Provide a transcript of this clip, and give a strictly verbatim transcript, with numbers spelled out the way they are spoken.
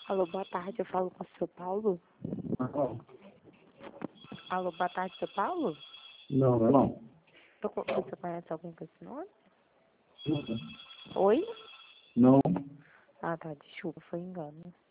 Alô, boa tarde, eu falo com o seu Paulo? Não, Alô, boa tarde, seu Paulo? não, não. não. Tô com- Você conhece alguém com esse nome? Não. Oi? Não. Ah, tá, desculpa, foi engano.